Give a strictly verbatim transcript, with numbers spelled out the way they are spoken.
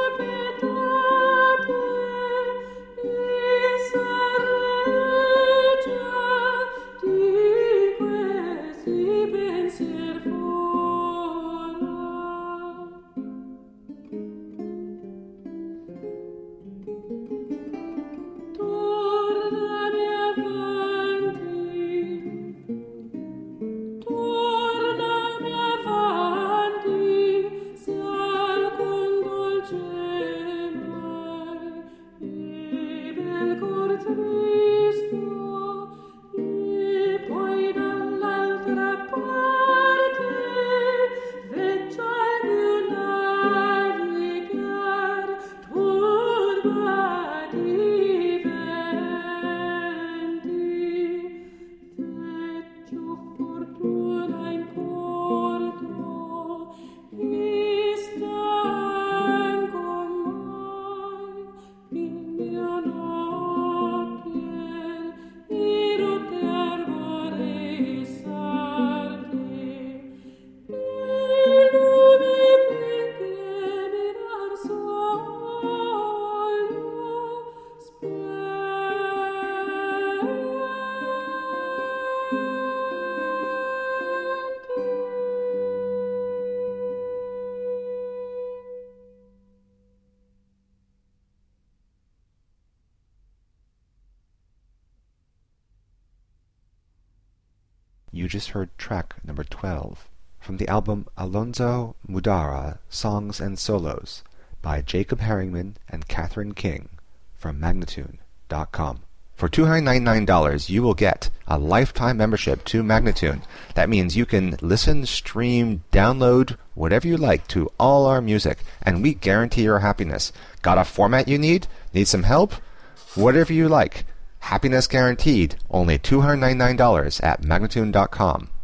You just heard track number twelve from the album Alonzo Mudara Songs and Solos by Jacob Herringman and Catherine King from Magnatune dot com. For two hundred ninety-nine dollars, you will get a lifetime membership to Magnatune. That means you can listen, stream, download, whatever you like to all our music, and we guarantee your happiness. Got a format you need? Need some help? Whatever you like. Happiness guaranteed. Only two hundred ninety-nine dollars at Magnatune dot com.